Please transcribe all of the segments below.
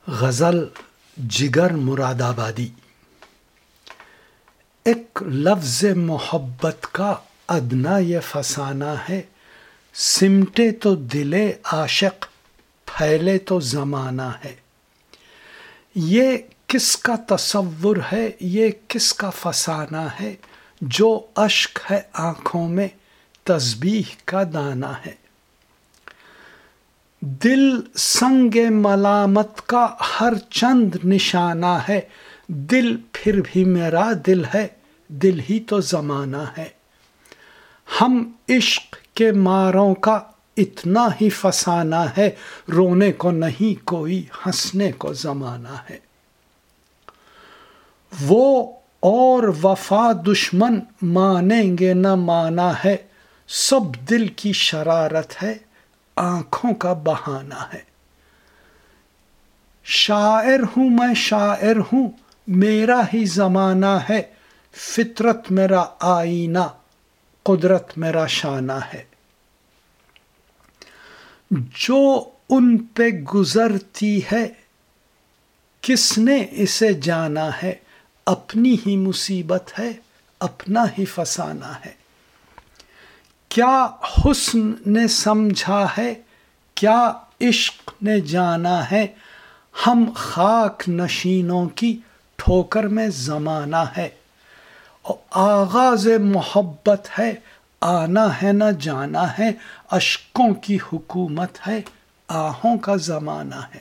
غزل جگر مراد آبادی۔ ایک لفظ محبت کا ادنا یہ فسانہ ہے، سمٹے تو دل عاشق پھیلے تو زمانہ ہے۔ یہ کس کا تصور ہے، یہ کس کا فسانہ ہے، جو اشک ہے آنکھوں میں تسبیح کا دانہ ہے۔ دل سنگ ملامت کا ہر چند نشانہ ہے، دل پھر بھی میرا دل ہے، دل ہی تو زمانہ ہے۔ ہم عشق کے ماروں کا اتنا ہی فسانہ ہے، رونے کو نہیں کوئی ہنسنے کو زمانہ ہے۔ وہ اور وفا دشمن مانیں گے نہ مانا ہے، سب دل کی شرارت ہے، آنکھوں کا بہانہ ہے۔ شاعر ہوں میں شاعر ہوں، میرا ہی زمانہ ہے، فطرت میرا آئینہ، قدرت میرا شانہ ہے۔ جو ان پہ گزرتی ہے کس نے اسے جانا ہے، اپنی ہی مصیبت ہے، اپنا ہی فسانہ ہے۔ کیا حسن نے سمجھا ہے، کیا عشق نے جانا ہے، ہم خاک نشینوں کی ٹھوکر میں زمانہ ہے۔ اور آغاز محبت ہے، آنا ہے نہ جانا ہے، اشکوں کی حکومت ہے، آہوں کا زمانہ ہے۔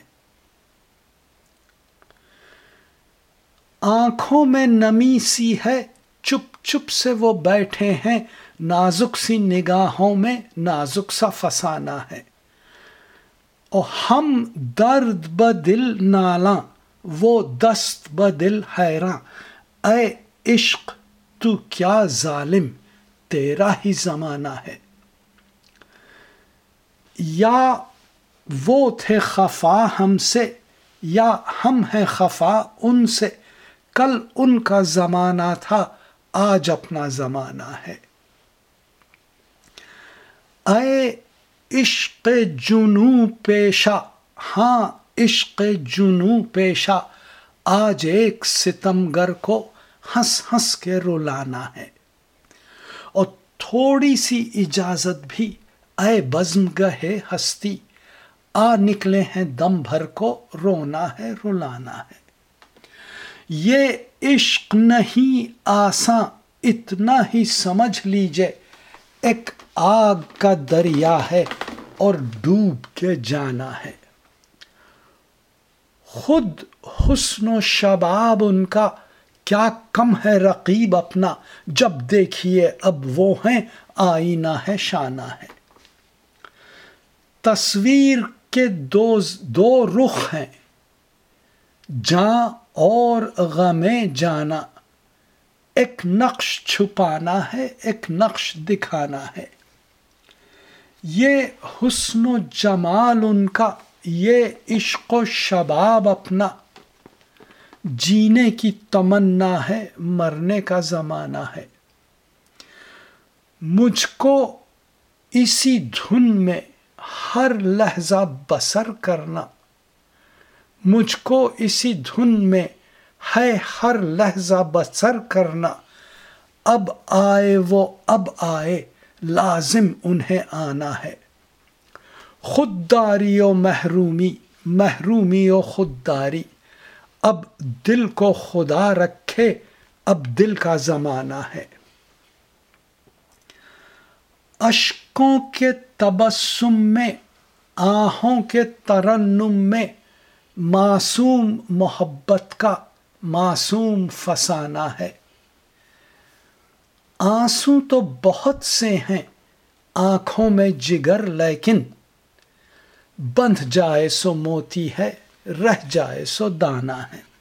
آنکھوں میں نمی سی ہے، چپ چپ سے وہ بیٹھے ہیں، نازک سی نگاہوں میں نازک سا فسانہ ہے۔ اور ہم درد بدل نالاں، وہ دست بدل حیراں، اے عشق تو کیا ظالم، تیرا ہی زمانہ ہے۔ یا وہ تھے خفا ہم سے، یا ہم ہیں خفا ان سے، کل ان کا زمانہ تھا، آج اپنا زمانہ ہے۔ اے عشق جنوں پیشہ، ہاں عشق جنوں پیشہ، آج ایک ستمگر کو ہنس ہنس کے رلانا ہے۔ اور تھوڑی سی اجازت بھی، اے بزم گہے ہستی، آ نکلے ہیں دم بھر کو، رونا ہے رلانا ہے۔ یہ عشق نہیں آساں، اتنا ہی سمجھ لیجئے، ایک آگ کا دریا ہے اور ڈوب کے جانا ہے۔ خود حسن و شباب ان کا کیا کم ہے رقیب اپنا، جب دیکھیے اب وہ ہیں، آئینہ ہے شانہ ہے۔ تصویر کے دو رخ ہیں، جاں اور غم جانا، ایک نقش چھپانا ہے، ایک نقش دکھانا ہے۔ یہ حسن و جمال ان کا، یہ عشق و شباب اپنا، جینے کی تمنا ہے، مرنے کا زمانہ ہے۔ مجھ کو اسی دھن میں ہر لحظہ بسر کرنا، مجھ کو اسی دھن میں ہے ہر لحظہ بسر کرنا، اب آئے وہ اب آئے، لازم انہیں آنا ہے۔ خودداری و محرومی، محرومی و خودداری، اب دل کو خدا رکھے، اب دل کا زمانہ ہے۔ اشکوں کے تبسم میں، آہوں کے ترنم میں، معصوم محبت کا معصوم فسانہ ہے۔ آنسو تو بہت سے ہیں آنکھوں میں جگر، لیکن بندھ جائے سو موتی ہے، رہ جائے سو دانہ ہے۔